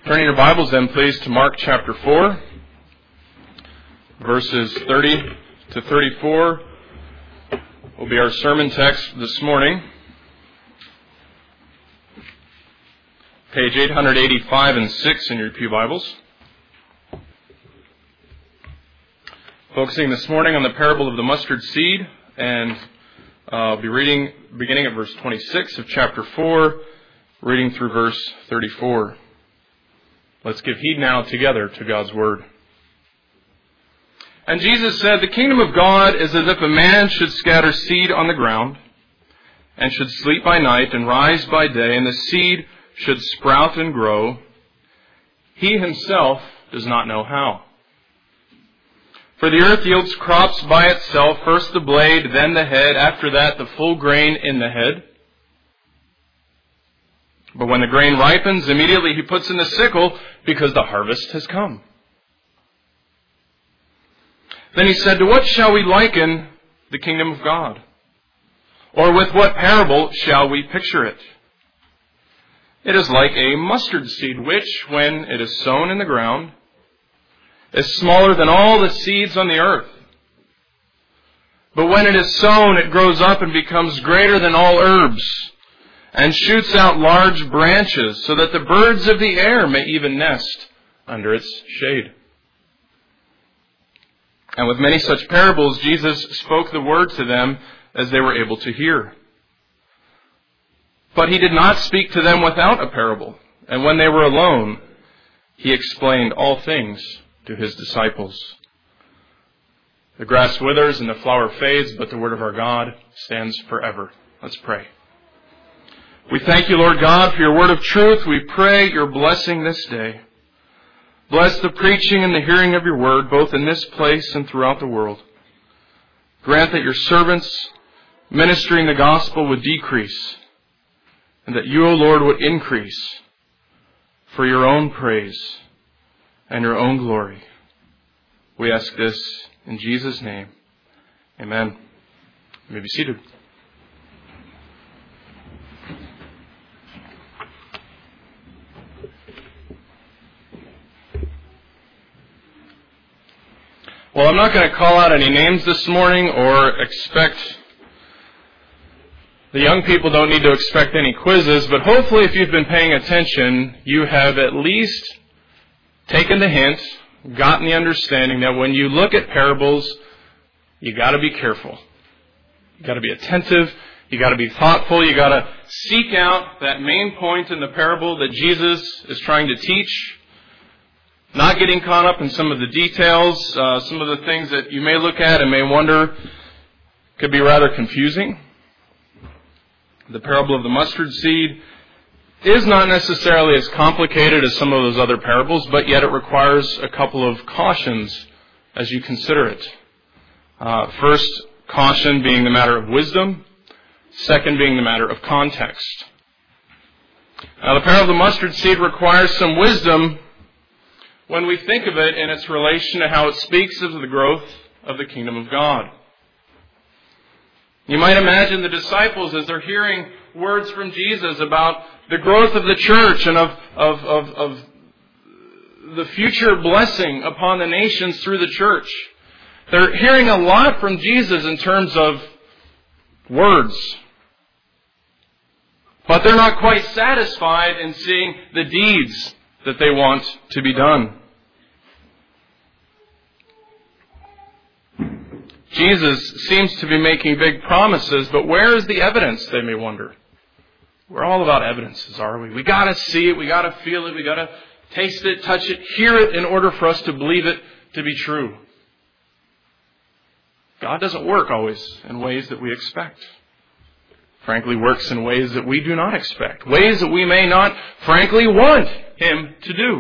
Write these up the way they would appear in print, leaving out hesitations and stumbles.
Turning your Bibles then, please, to Mark chapter 4, verses 30 to 34 will be our sermon text this morning. Page 885 and 6 in your pew Bibles. Focusing this morning on the parable of the mustard seed, and I'll be reading beginning at verse 26 of chapter 4, reading through verse 34. Let's give heed now together to God's Word. And Jesus said, "The kingdom of God is as if a man should scatter seed on the ground, and should sleep by night and rise by day, and the seed should sprout and grow. He himself does not know how. For the earth yields crops by itself, first the blade, then the head, after that the full grain in the head. But when the grain ripens, immediately he puts in the sickle, because the harvest has come." Then he said, "To what shall we liken the kingdom of God? Or with what parable shall we picture it? It is like a mustard seed, which, when it is sown in the ground, is smaller than all the seeds on the earth. But when it is sown, it grows up and becomes greater than all herbs, and shoots out large branches, so that the birds of the air may even nest under its shade." And with many such parables, Jesus spoke the word to them as they were able to hear. But he did not speak to them without a parable. And when they were alone, he explained all things to his disciples. The grass withers and the flower fades, but the word of our God stands forever. Let's pray. We thank you, Lord God, for your word of truth. We pray your blessing this day. Bless the preaching and the hearing of your word, both in this place and throughout the world. Grant that your servants ministering the gospel would decrease, and that you, O Lord, would increase for your own praise and your own glory. We ask this in Jesus' name. Amen. You may be seated. Well, I'm not going to call out any names this morning or expect... The young people don't need to expect any quizzes, but hopefully if you've been paying attention, you have at least taken the hint, gotten the understanding that when you look at parables, you got to be careful. You got to be attentive. You got to be thoughtful. You got to seek out that main point in the parable that Jesus is trying to teach. Not getting caught up in some of the details, some of the things that you may look at and may wonder could be rather confusing. The parable of the mustard seed is not necessarily as complicated as some of those other parables, but yet it requires a couple of cautions as you consider it. First, caution being the matter of wisdom. Second, being the matter of context. Now, the parable of the mustard seed requires some wisdom when we think of it in its relation to how it speaks of the growth of the kingdom of God. You might imagine the disciples as they're hearing words from Jesus about the growth of the church and of the future blessing upon the nations through the church. They're hearing a lot from Jesus in terms of words. But they're not quite satisfied in seeing the deeds that they want to be done. Jesus seems to be making big promises, but where is the evidence, they may wonder. We're all about evidences, are we? We got to see it, we got to feel it, we got to taste it, touch it, hear it in order for us to believe it to be true. God doesn't work always in ways that we expect. Frankly, works in ways that we do not expect. Ways that we may not, frankly, want Him to do.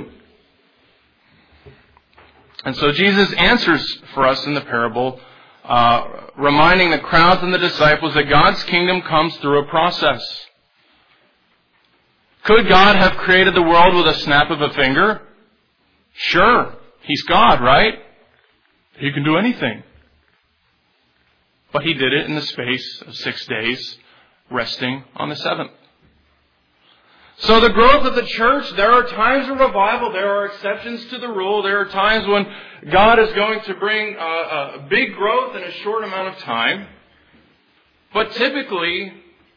And so Jesus answers for us in the parable, reminding the crowds and the disciples that God's kingdom comes through a process. Could God have created the world with a snap of a finger? Sure. He's God, right? He can do anything. But He did it in the space of 6 days, resting on the seventh. So the growth of the church, there are times of revival, there are exceptions to the rule, there are times when God is going to bring a big growth in a short amount of time. But typically,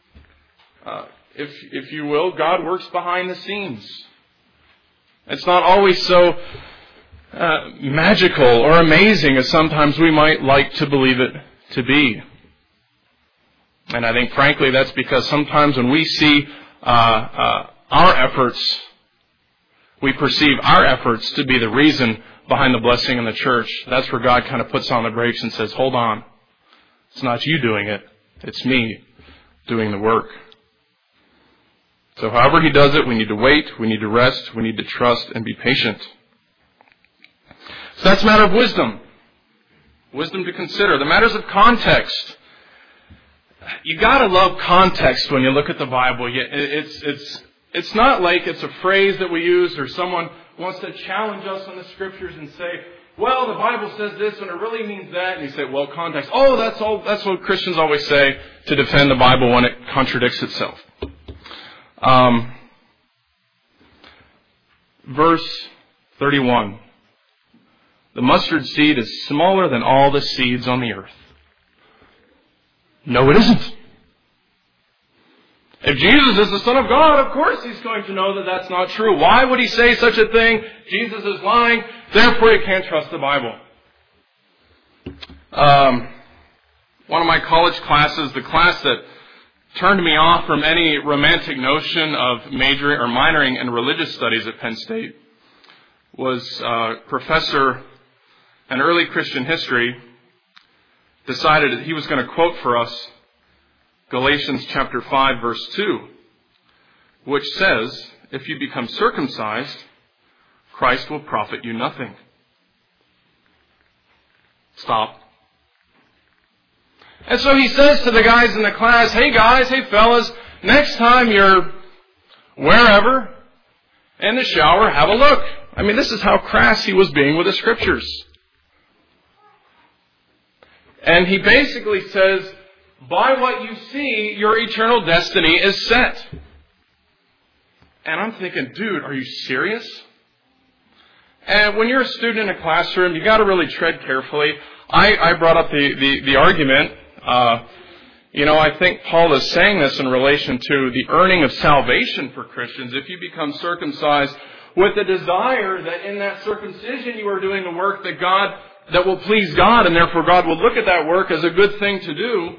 if you will, God works behind the scenes. It's not always so magical or amazing as sometimes we might like to believe it to be. And I think, frankly, that's because sometimes when we see our efforts, we perceive our efforts to be the reason behind the blessing in the church. That's where God kind of puts on the brakes and says, hold on. It's not you doing it. It's me doing the work. So however He does it, we need to wait, we need to rest, we need to trust and be patient. So that's a matter of wisdom. Wisdom to consider. The matters of context. You gotta love context when you look at the Bible. It's not like it's a phrase that we use or someone wants to challenge us on the Scriptures and say, well, the Bible says this and it really means that. And you say, well, context. Oh, that's what Christians always say to defend the Bible when it contradicts itself. Verse 31. The mustard seed is smaller than all the seeds on the earth. No, it isn't. If Jesus is the Son of God, of course He's going to know that that's not true. Why would He say such a thing? Jesus is lying, therefore you can't trust the Bible. One of my college classes, the class that turned me off from any romantic notion of majoring or minoring in religious studies at Penn State, was professor in early Christian history, decided that he was going to quote for us Galatians chapter 5, verse 2, which says, if you become circumcised, Christ will profit you nothing. Stop. And so he says to the guys in the class, hey guys, hey fellas, next time you're wherever, in the shower, have a look. I mean, this is how crass he was being with the Scriptures. And he basically says, by what you see, your eternal destiny is set. And I'm thinking, dude, are you serious? And when you're a student in a classroom, you got to really tread carefully. I brought up the argument. I think Paul is saying this in relation to the earning of salvation for Christians. If you become circumcised with the desire that in that circumcision you are doing the work that will please God, and therefore God will look at that work as a good thing to do,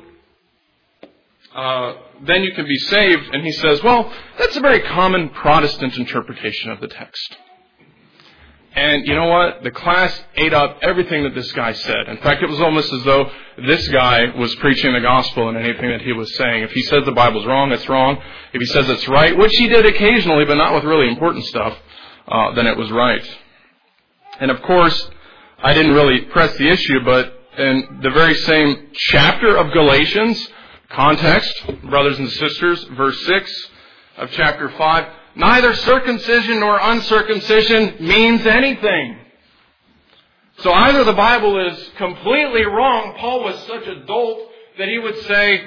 then you can be saved. And he says, well, that's a very common Protestant interpretation of the text. And you know what? The class ate up everything that this guy said. In fact, it was almost as though this guy was preaching the gospel in anything that he was saying. If he says the Bible's wrong, it's wrong. If he says it's right, which he did occasionally, but not with really important stuff, then it was right. And of course, I didn't really press the issue, but in the very same chapter of Galatians, context, brothers and sisters, verse 6 of chapter 5, neither circumcision nor uncircumcision means anything. So either the Bible is completely wrong. Paul was such a dolt that he would say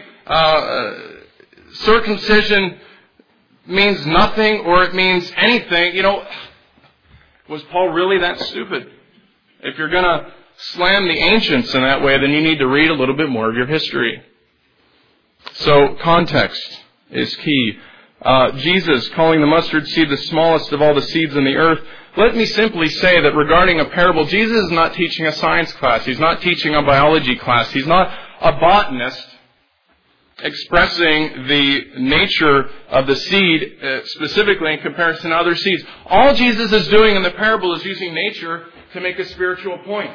circumcision means nothing or it means anything. Was Paul really that stupid? If you're going to slam the ancients in that way, then you need to read a little bit more of your history. So context is key. Jesus calling the mustard seed the smallest of all the seeds in the earth. Let me simply say that regarding a parable, Jesus is not teaching a science class. He's not teaching a biology class. He's not a botanist expressing the nature of the seed specifically in comparison to other seeds. All Jesus is doing in the parable is using nature to make a spiritual point.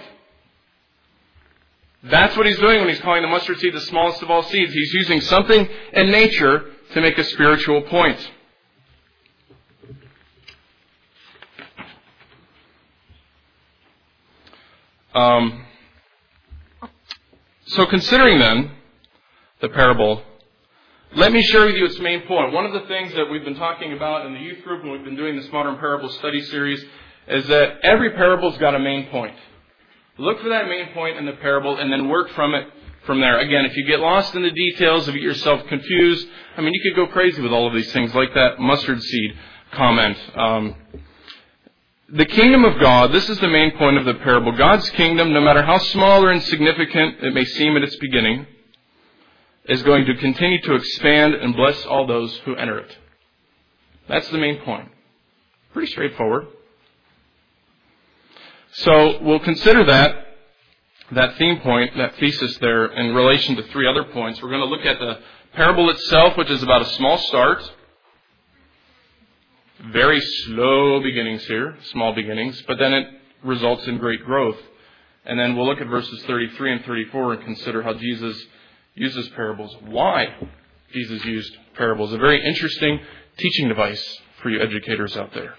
That's what he's doing when he's calling the mustard seed the smallest of all seeds. He's using something in nature to make a spiritual point. So considering then the parable, let me share with you its main point. One of the things that we've been talking about in the youth group when we've been doing this Modern Parable Study Series is that every parable's got a main point. Look for that main point in the parable and then work from it from there. Again, if you get lost in the details, if you get yourself confused, you could go crazy with all of these things, like that mustard seed comment. The kingdom of God, this is the main point of the parable. God's kingdom, no matter how small or insignificant it may seem at its beginning, is going to continue to expand and bless all those who enter it. That's the main point. Pretty straightforward. So we'll consider that theme point, that thesis there, in relation to three other points. We're going to look at the parable itself, which is about a small start. Very slow beginnings here, small beginnings, but then it results in great growth. And then we'll look at verses 33 and 34 and consider how Jesus uses parables. Why Jesus used parables. A very interesting teaching device for you educators out there.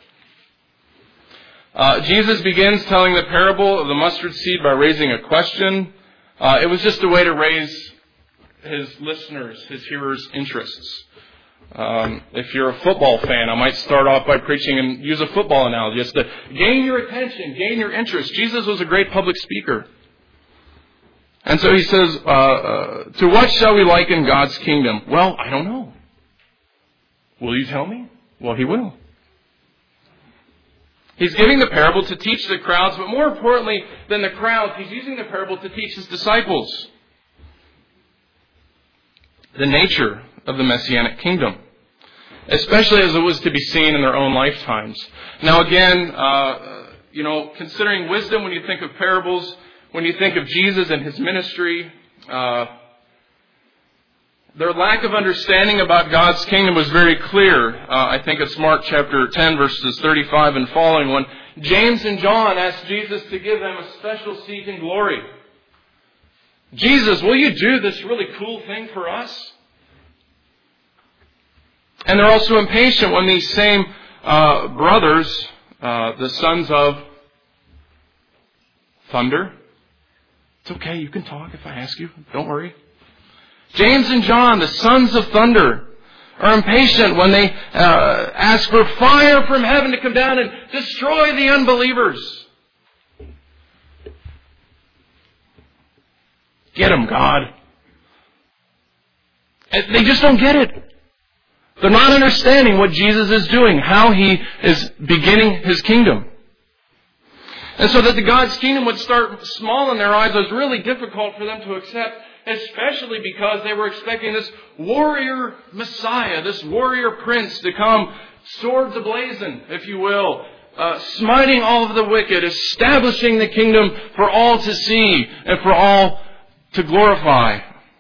Jesus begins telling the parable of the mustard seed by raising a question. It was just a way to raise his listeners, his hearers' interests. If you're a football fan, I might start off by preaching and use a football analogy just to gain your attention, gain your interest. Jesus was a great public speaker. And so he says, to what shall we liken God's kingdom? Well, I don't know. Will you tell me? Well, he will. He's giving the parable to teach the crowds, but more importantly than the crowds, he's using the parable to teach his disciples the nature of the Messianic kingdom, especially as it was to be seen in their own lifetimes. Now again, considering wisdom when you think of parables, when you think of Jesus and his ministry, their lack of understanding about God's kingdom was very clear. I think it's Mark chapter 10, verses 35 and following, when James and John asked Jesus to give them a special seat in glory. Jesus, will you do this really cool thing for us? And they're also impatient when these same brothers, the sons of thunder. It's okay, you can talk if I ask you. Don't worry. James and John, the sons of thunder, are impatient when they ask for fire from heaven to come down and destroy the unbelievers. Get them, God. And they just don't get it. They're not understanding what Jesus is doing, how he is beginning his kingdom. And so that the God's kingdom would start small in their eyes was really difficult for them to accept, especially because they were expecting this warrior Messiah, this warrior prince to come, swords ablazing, if you will, smiting all of the wicked, establishing the kingdom for all to see and for all to glorify.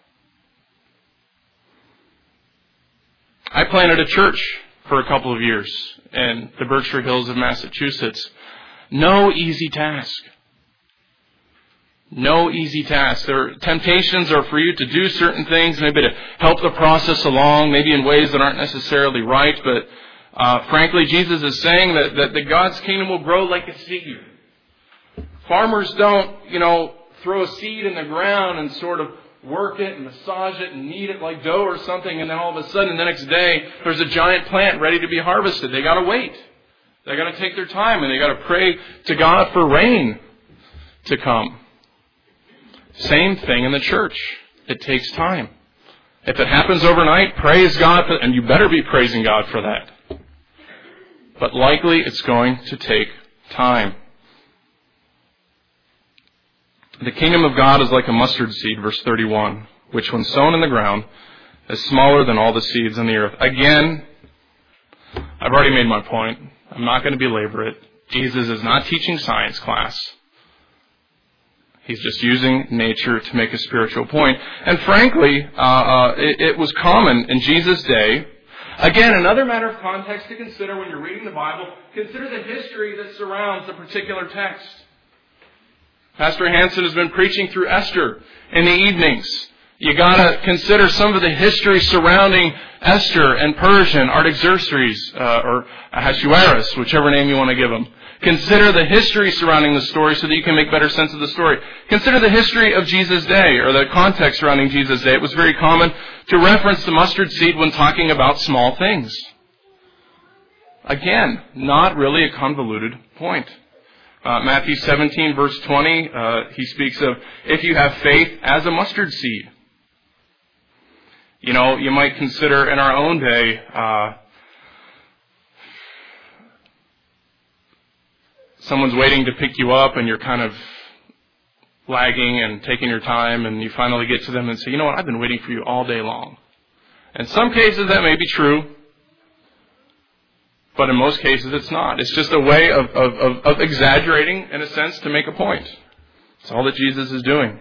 I planted a church for a couple of years in the Berkshire Hills of Massachusetts. No easy task. No easy task. Their temptations are for you to do certain things, maybe to help the process along, maybe in ways that aren't necessarily right, but frankly, Jesus is saying that the God's kingdom will grow like a seed. Farmers don't, throw a seed in the ground and sort of work it and massage it and knead it like dough or something, and then all of a sudden the next day there's a giant plant ready to be harvested. They got to wait. They got to take their time, and they got to pray to God for rain to come. Same thing in the church. It takes time. If it happens overnight, praise God, and you better be praising God for that. But likely it's going to take time. The kingdom of God is like a mustard seed, verse 31, which when sown in the ground is smaller than all the seeds on the earth. Again, I've already made my point. I'm not going to belabor it. Jesus is not teaching science class. He's just using nature to make a spiritual point. And frankly, it was common in Jesus' day. Again, another matter of context to consider when you're reading the Bible. Consider the history that surrounds a particular text. Pastor Hansen has been preaching through Esther in the evenings. You got to consider some of the history surrounding Esther and Persia, Artaxerxes, or Ahasuerus, whichever name you want to give him. Consider the history surrounding the story so that you can make better sense of the story. Consider the history of Jesus' day, or the context surrounding Jesus' day. It was very common to reference the mustard seed when talking about small things. Again, not really a convoluted point. Matthew 17, verse 20, he speaks of if you have faith as a mustard seed. You know, you might consider in our own day, someone's waiting to pick you up and you're kind of lagging and taking your time, and you finally get to them and say, you know what, I've been waiting for you all day long. In some cases that may be true, but in most cases it's not. It's just a way of exaggerating, in a sense, to make a point. It's all that Jesus is doing.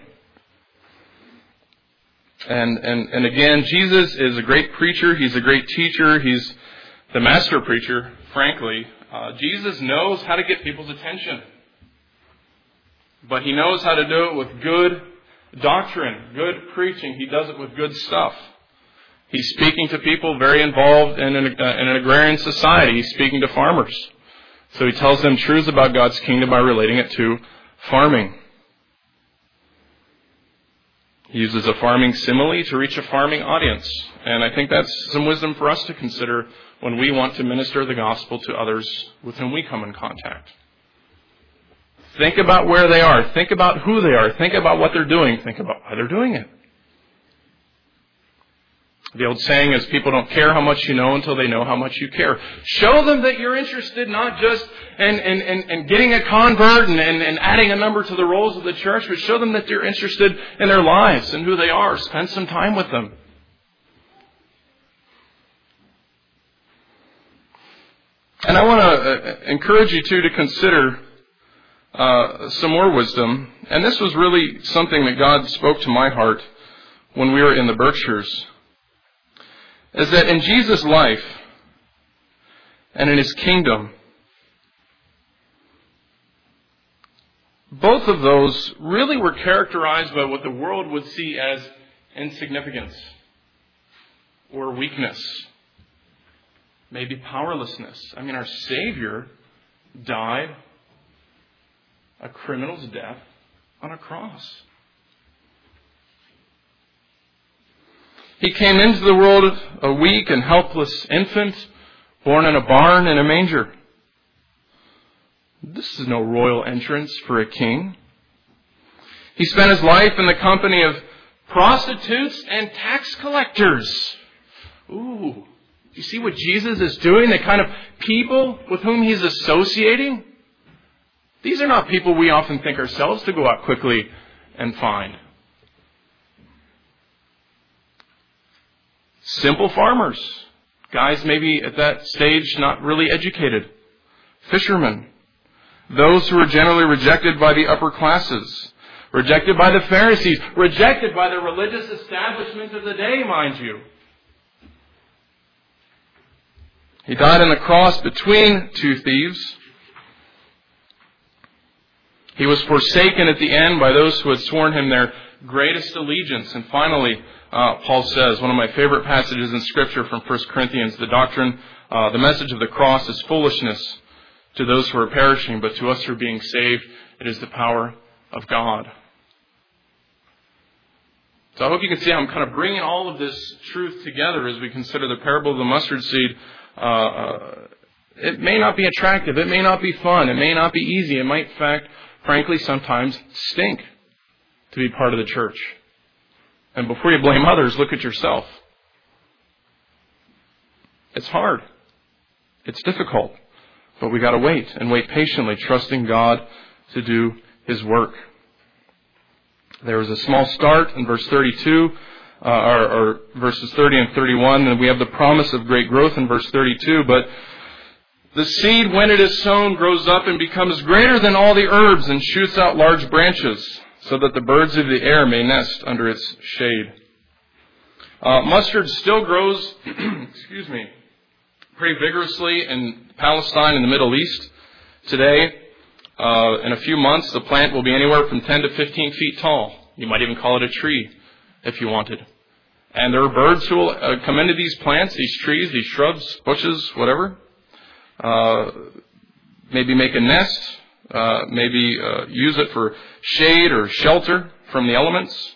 And again, Jesus is a great preacher. He's a great teacher. He's the master preacher, frankly. Jesus knows how to get people's attention. But He knows how to do it with good doctrine, good preaching. He does it with good stuff. He's speaking to people very involved in an agrarian society. He's speaking to farmers. So He tells them truths about God's kingdom by relating it to farming. He uses a farming simile to reach a farming audience. And I think that's some wisdom for us to consider when we want to minister the gospel to others with whom we come in contact. Think about where they are. Think about who they are. Think about what they're doing. Think about why they're doing it. The old saying is, people don't care how much you know until they know how much you care. Show them that you're interested not just in getting a convert and adding a number to the rolls of the church, but show them that you're interested in their lives and who they are. Spend some time with them. And I want to encourage you to consider some more wisdom. And this was really something that God spoke to my heart when we were in the Berkshires. Is that in Jesus' life and in His kingdom, both of those really were characterized by what the world would see as insignificance or weakness, maybe powerlessness. I mean, our Savior died a criminal's death on a cross. He came into the world a weak and helpless infant, born in a barn in a manger. This is no royal entrance for a king. He spent His life in the company of prostitutes and tax collectors. Ooh, you see what Jesus is doing? The kind of people with whom He's associating? These are not people we often think ourselves to go out quickly and find. Simple farmers, guys maybe at that stage not really educated. Fishermen, those who were generally rejected by the upper classes, rejected by the Pharisees, rejected by the religious establishment of the day, mind you. He died on the cross between two thieves. He was forsaken at the end by those who had sworn Him their greatest allegiance. And finally, Paul says, one of my favorite passages in Scripture from 1 Corinthians, the doctrine, the message of the cross is foolishness to those who are perishing, but to us who are being saved, it is the power of God. So I hope you can see how I'm kind of bringing all of this truth together as we consider the parable of the mustard seed. It may not be attractive. It may not be fun. It may not be easy. It might, in fact, frankly, sometimes stink to be part of the church. And before you blame others, look at yourself. It's hard. It's difficult. But we got to wait and wait patiently, trusting God to do His work. There was a small start in verse 32, or verses 30 and 31, and we have the promise of great growth in verse 32. But the seed, when it is sown, grows up and becomes greater than all the herbs and shoots out large branches, so that the birds of the air may nest under its shade. Mustard still grows, pretty vigorously in Palestine and the Middle East today. In a few months, the plant will be anywhere from 10 to 15 feet tall. You might even call it a tree if you wanted. And there are birds who will come into these plants, these trees, these shrubs, bushes, whatever. Maybe make a nest. Maybe use it for shade or shelter from the elements.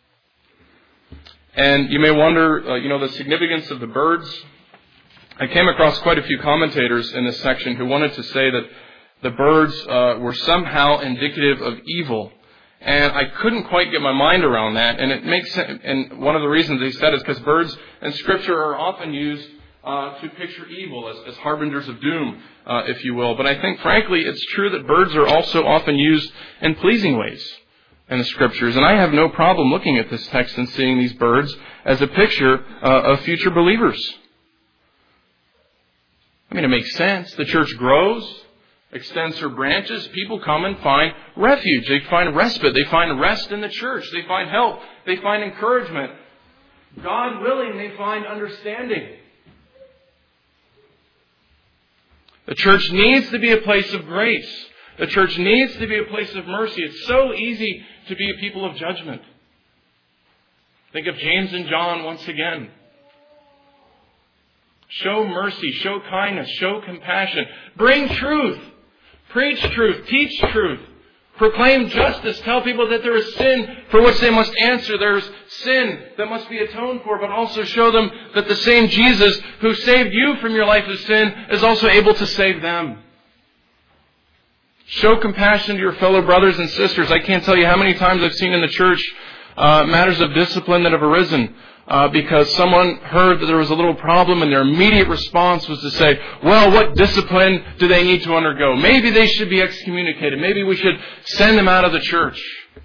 And you may wonder, the significance of the birds. I came across quite a few commentators in this section who wanted to say that the birds were somehow indicative of evil. And I couldn't quite get my mind around that. And it makes sense. And one of the reasons he said is because birds in Scripture are often used to picture evil as harbingers of doom, if you will. But I think, frankly, it's true that birds are also often used in pleasing ways in the Scriptures. And I have no problem looking at this text and seeing these birds as a picture of future believers. I mean, it makes sense. The church grows, extends her branches. People come and find refuge. They find respite. They find rest in the church. They find help. They find encouragement. God willing, they find understanding. The church needs to be a place of grace. The church needs to be a place of mercy. It's so easy to be a people of judgment. Think of James and John once again. Show mercy, show kindness, show compassion. Bring truth. Preach truth. Teach truth. Proclaim justice. Tell people that there is sin for which they must answer. There's sin that must be atoned for, but also show them that the same Jesus who saved you from your life of sin is also able to save them. Show compassion to your fellow brothers and sisters. I can't tell you how many times I've seen in the church matters of discipline that have arisen because someone heard that there was a little problem and their immediate response was to say, well, what discipline do they need to undergo? Maybe they should be excommunicated. Maybe we should send them out of the church.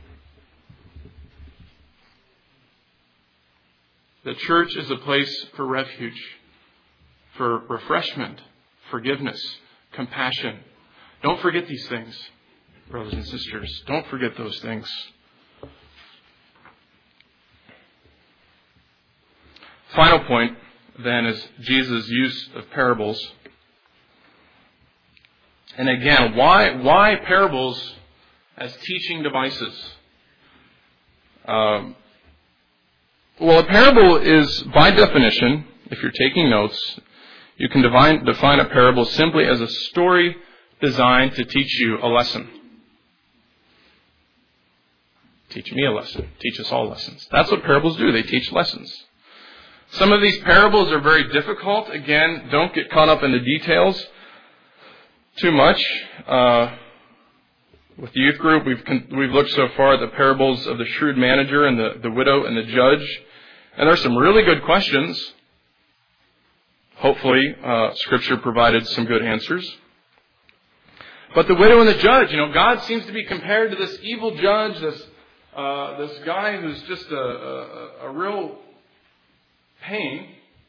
The church is a place for refuge, for refreshment, forgiveness, compassion. Don't forget these things, brothers and sisters. Don't forget those things. Final point, then, is Jesus' use of parables. And again, why parables as teaching devices? Well, a parable is, by definition, if you're taking notes, you can define a parable simply as a story designed to teach you a lesson. Teach me a lesson. Teach us all lessons. That's what parables do. They teach lessons. Some of these parables are very difficult. Again, don't get caught up in the details too much. With the youth group, we've looked so far at the parables of the shrewd manager and the widow and the judge. And there's some really good questions. Hopefully, Scripture provided some good answers. But the widow and the judge, God seems to be compared to this evil judge, this guy who's just a real pain.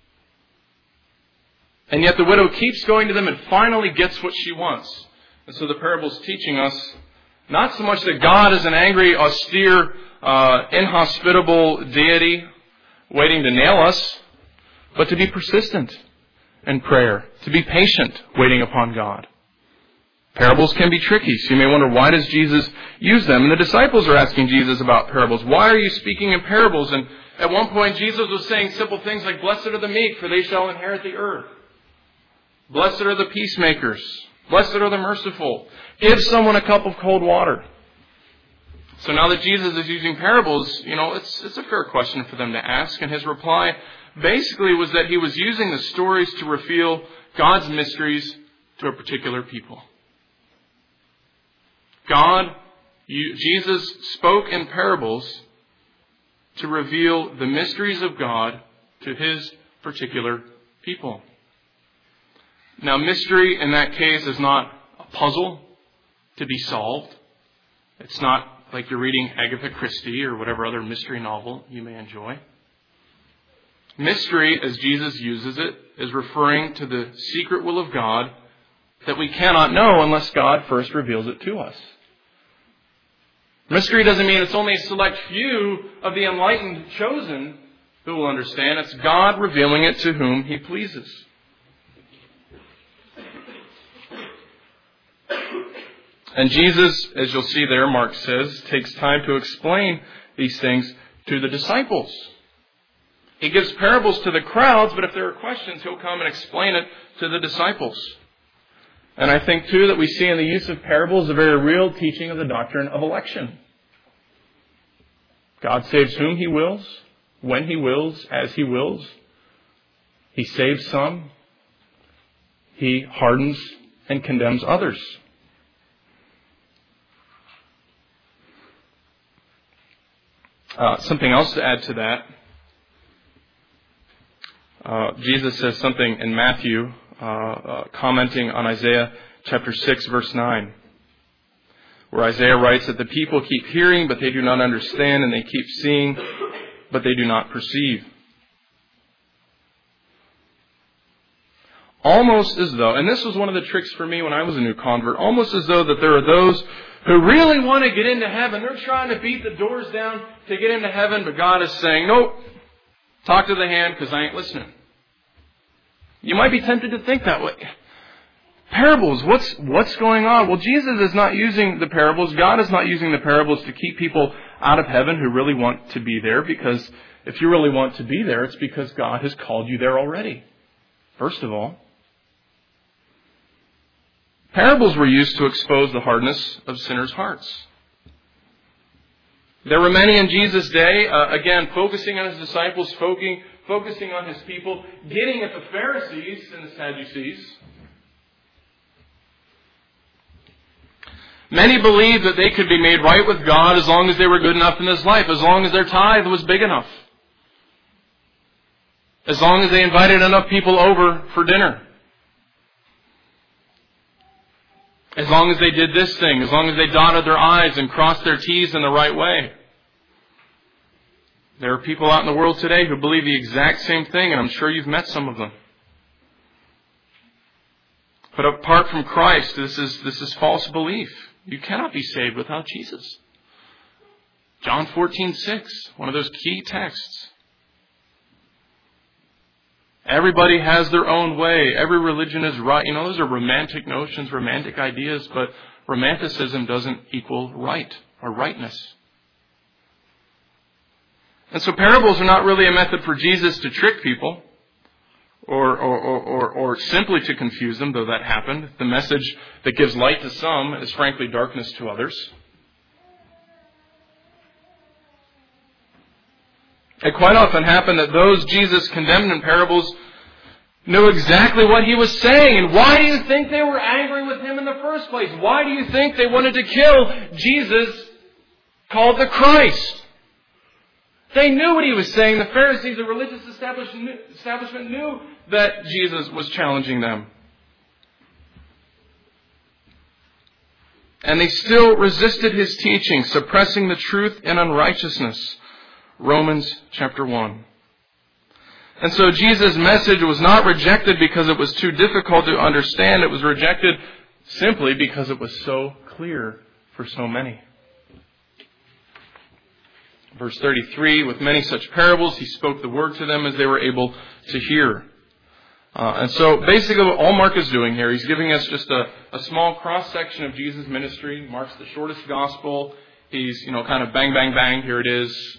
And yet the widow keeps going to them and finally gets what she wants. And so the parable's teaching us not so much that God is an angry, austere, inhospitable deity waiting to nail us, but to be persistent in prayer, to be patient waiting upon God. Parables can be tricky, so you may wonder, why does Jesus use them? And the disciples are asking Jesus about parables. Why are you speaking in parables? And at one point, Jesus was saying simple things like, blessed are the meek, for they shall inherit the earth. Blessed are the peacemakers. Blessed are the merciful. Give someone a cup of cold water. So now that Jesus is using parables, it's a fair question for them to ask. And his reply basically was that he was using the stories to reveal God's mysteries to a particular people. Jesus spoke in parables to reveal the mysteries of God to his particular people. Now, mystery in that case is not a puzzle to be solved. It's not like you're reading Agatha Christie or whatever other mystery novel you may enjoy. Mystery, as Jesus uses it, is referring to the secret will of God that we cannot know unless God first reveals it to us. Mystery doesn't mean it's only a select few of the enlightened chosen who will understand. It's God revealing it to whom he pleases. And Jesus, as you'll see there, Mark says, takes time to explain these things to the disciples. He gives parables to the crowds, but if there are questions, he'll come and explain it to the disciples. And I think, too, that we see in the use of parables a very real teaching of the doctrine of election. God saves whom he wills, when he wills, as he wills. He saves some. He hardens and condemns others. Something else to add to that. Jesus says something in Matthew, commenting on Isaiah chapter 6, verse 9, where Isaiah writes that the people keep hearing, but they do not understand, and they keep seeing, but they do not perceive. Almost as though, and this was one of the tricks for me when I was a new convert, almost as though that there are those who really want to get into heaven. They're trying to beat the doors down to get into heaven, but God is saying, nope, talk to the hand because I ain't listening. You might be tempted to think that way. Parables, what's going on? Well, Jesus is not using the parables. God is not using the parables to keep people out of heaven who really want to be there, because if you really want to be there, it's because God has called you there already. First of all, parables were used to expose the hardness of sinners' hearts. There were many in Jesus' day, again, focusing on His disciples, focusing on His people, getting at the Pharisees and the Sadducees. Many believed that they could be made right with God as long as they were good enough in this life, as long as their tithe was big enough, as long as they invited enough people over for dinner, as long as they did this thing, as long as they dotted their I's and crossed their T's in the right way. There are people out in the world today who believe the exact same thing, and I'm sure you've met some of them. But apart from Christ, this is false belief. You cannot be saved without Jesus. John 14:6, one of those key texts. Everybody has their own way. Every religion is right. You know, those are romantic notions, romantic ideas, but romanticism doesn't equal right or rightness. And so parables are not really a method for Jesus to trick people or simply to confuse them, though that happened. The message that gives light to some is frankly darkness to others. It quite often happened that those Jesus condemned in parables knew exactly what He was saying. And why do you think they were angry with Him in the first place? Why do you think they wanted to kill Jesus called the Christ? They knew what He was saying. The Pharisees, the religious establishment knew that Jesus was challenging them. And they still resisted His teaching, suppressing the truth in unrighteousness. Romans chapter 1. And so Jesus' message was not rejected because it was too difficult to understand. It was rejected simply because it was so clear for so many. Verse 33, with many such parables, He spoke the word to them as they were able to hear. And so basically what all Mark is doing here, he's giving us just a small cross-section of Jesus' ministry. Mark's the shortest gospel. He's, kind of bang, bang, bang, here it is.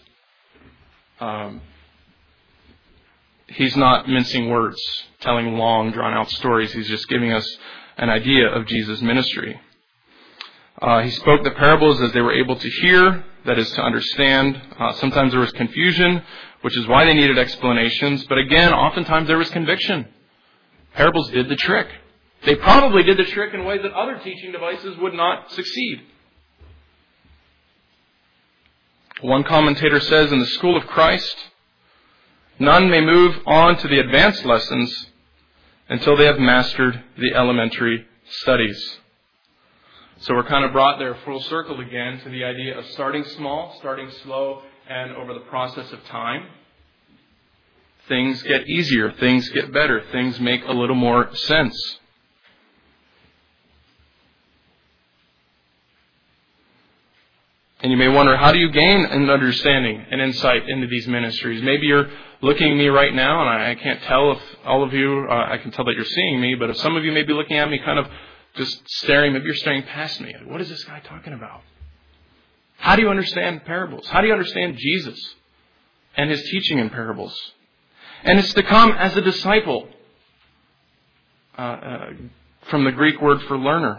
He's not mincing words, telling long, drawn-out stories. He's just giving us an idea of Jesus' ministry. He spoke the parables as they were able to hear, that is, to understand. Sometimes there was confusion, which is why they needed explanations. But again, oftentimes there was conviction. Parables did the trick. They probably did the trick in ways that other teaching devices would not succeed. One commentator says, in the school of Christ, none may move on to the advanced lessons until they have mastered the elementary studies. So we're kind of brought there full circle again to the idea of starting small, starting slow, and over the process of time, things get easier, things get better, things make a little more sense. And you may wonder, how do you gain an understanding and insight into these ministries? Maybe you're looking at me right now, and I can't tell if all of you, I can tell that you're seeing me, but if some of you may be looking at me kind of just staring, maybe you're staring past me. What is this guy talking about? How do you understand parables? How do you understand Jesus and His teaching in parables? And it's to come as a disciple, from the Greek word for learner.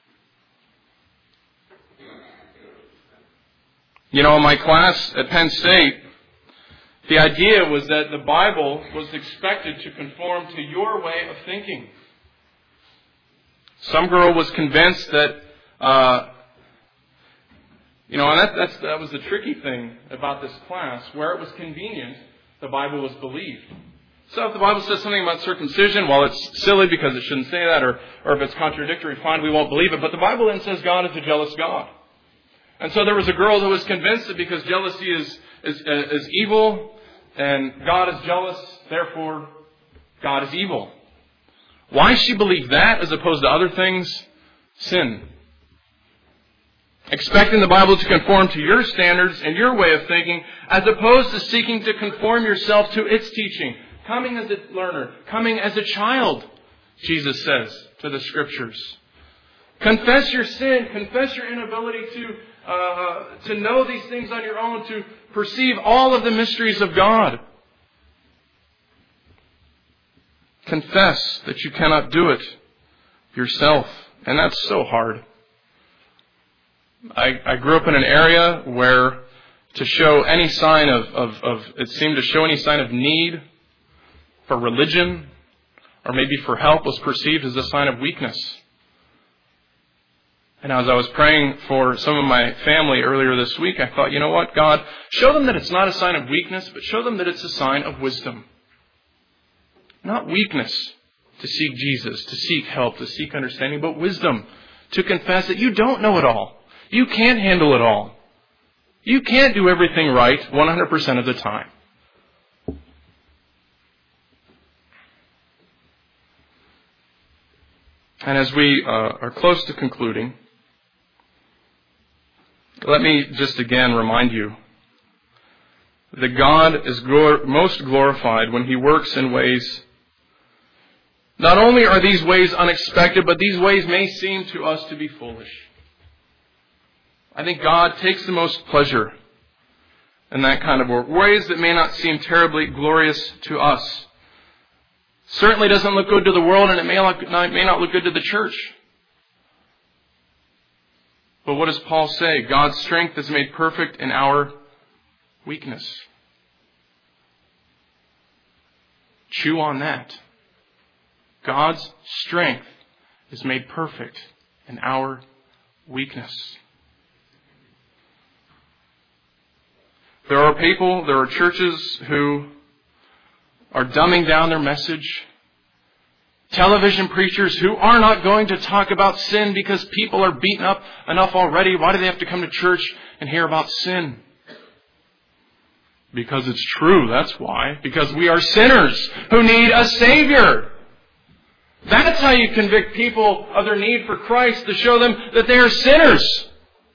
In my class at Penn State, the idea was that the Bible was expected to conform to your way of thinking. Some girl was convinced that And that was the tricky thing about this class. Where it was convenient, the Bible was believed. So if the Bible says something about circumcision, well, it's silly because it shouldn't say that, or if it's contradictory, fine, we won't believe it. But the Bible then says God is a jealous God. And so there was a girl who was convinced that because jealousy is evil and God is jealous, therefore God is evil. Why she believed that as opposed to other things? Sin. Expecting the Bible to conform to your standards and your way of thinking, as opposed to seeking to conform yourself to its teaching. Coming as a learner, coming as a child, Jesus says to the Scriptures. Confess your sin, confess your inability to know these things on your own, to perceive all of the mysteries of God. Confess that you cannot do it yourself. And that's so hard. I grew up in an area where to show any sign it seemed to show any sign of need for religion or maybe for help was perceived as a sign of weakness. And as I was praying for some of my family earlier this week, I thought, you know what, God, show them that it's not a sign of weakness, but show them that it's a sign of wisdom. Not weakness to seek Jesus, to seek help, to seek understanding, but wisdom to confess that you don't know it all. You can't handle it all. You can't do everything right 100% of the time. And as we are close to concluding, let me just again remind you that God is most glorified when He works in ways. Not only are these ways unexpected, but these ways may seem to us to be foolish. I think God takes the most pleasure in that kind of work. Ways that may not seem terribly glorious to us. Certainly doesn't look good to the world, and it may not look good to the church. But what does Paul say? God's strength is made perfect in our weakness. Chew on that. God's strength is made perfect in our weakness. There are people, there are churches who are dumbing down their message. Television preachers who are not going to talk about sin because people are beaten up enough already. Why do they have to come to church and hear about sin? Because it's true, that's why. Because we are sinners who need a Savior. That's how you convict people of their need for Christ, to show them that they are sinners.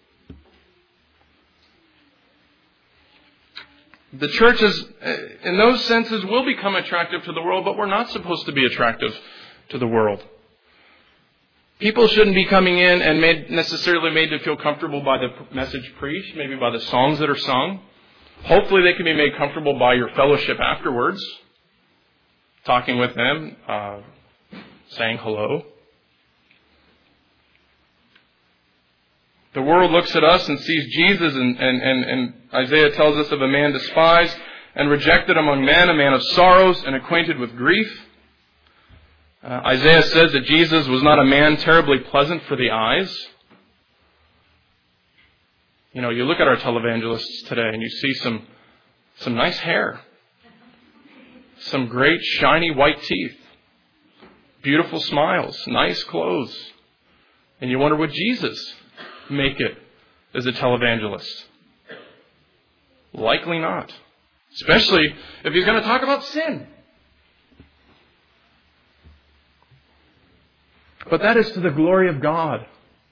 The churches, in those senses, will become attractive to the world, but we're not supposed to be attractive to the world. People shouldn't be coming in and necessarily made to feel comfortable by the message preached, maybe by the songs that are sung. Hopefully they can be made comfortable by your fellowship afterwards, talking with them, saying hello. The world looks at us and sees Jesus, and Isaiah tells us of a man despised and rejected among men, a man of sorrows and acquainted with grief. Isaiah says that Jesus was not a man terribly pleasant for the eyes. You know, you look at our televangelists today and you see some nice hair, some great shiny white teeth, beautiful smiles, nice clothes. And you wonder, would Jesus make it as a televangelist? Likely not. Especially if he's going to talk about sin. But that is to the glory of God.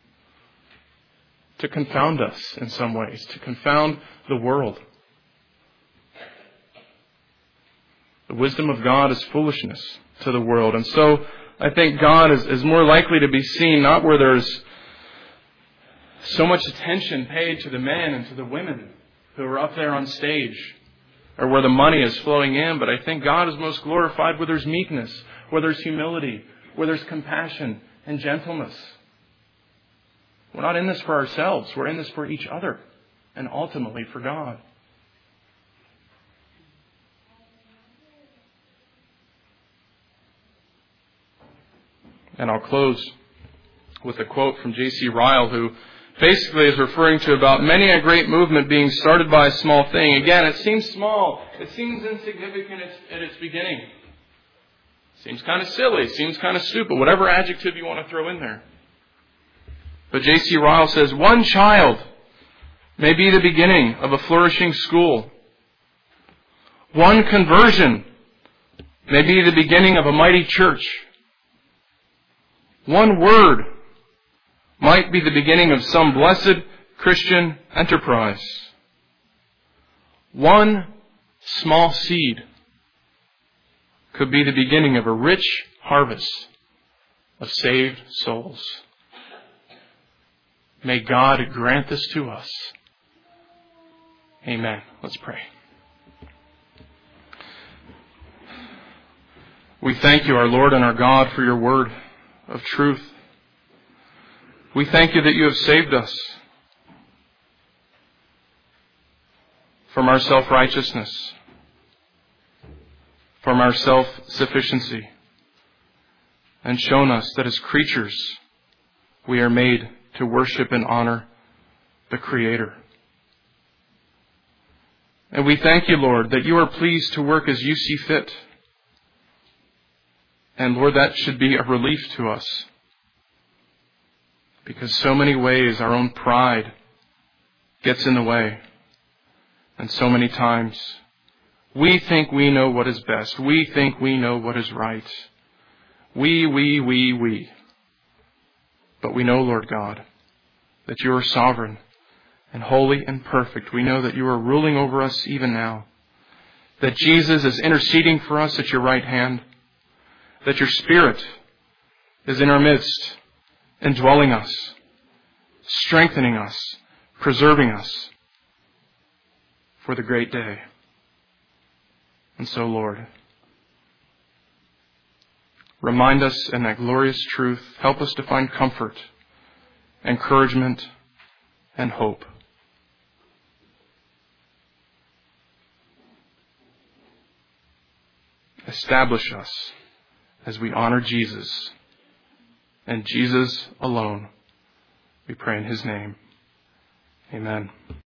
To confound us in some ways. To confound the world. The wisdom of God is foolishness to the world. And so I think God is more likely to be seen not where there's so much attention paid to the men and to the women who are up there on stage, or where the money is flowing in, but I think God is most glorified where there's meekness, where there's humility, where there's compassion and gentleness. We're not in this for ourselves. We're in this for each other and ultimately for God. And I'll close with a quote from J.C. Ryle, who basically is referring to about many a great movement being started by a small thing. Again, it seems small. It seems insignificant at its beginning. Seems kind of silly. Seems kind of stupid. Whatever adjective you want to throw in there. But J.C. Ryle says, one child may be the beginning of a flourishing school. One conversion may be the beginning of a mighty church. One word might be the beginning of some blessed Christian enterprise. One small seed could be the beginning of a rich harvest of saved souls. May God grant this to us. Amen. Let's pray. We thank you, our Lord and our God, for your word of truth. We thank you that you have saved us from our self-righteousness, from our self-sufficiency, and shown us that as creatures we are made to worship and honor the Creator. And we thank you, Lord, that you are pleased to work as you see fit. And Lord, that should be a relief to us. Because so many ways our own pride gets in the way. And so many times we think we know what is best. We think we know what is right. We. But we know, Lord God, that you are sovereign and holy and perfect. We know that you are ruling over us even now. That Jesus is interceding for us at your right hand. That your Spirit is in our midst, indwelling us, strengthening us, preserving us for the great day. And so, Lord, remind us in that glorious truth. Help us to find comfort, encouragement, and hope. Establish us as we honor Jesus and Jesus alone. We pray in His name. Amen.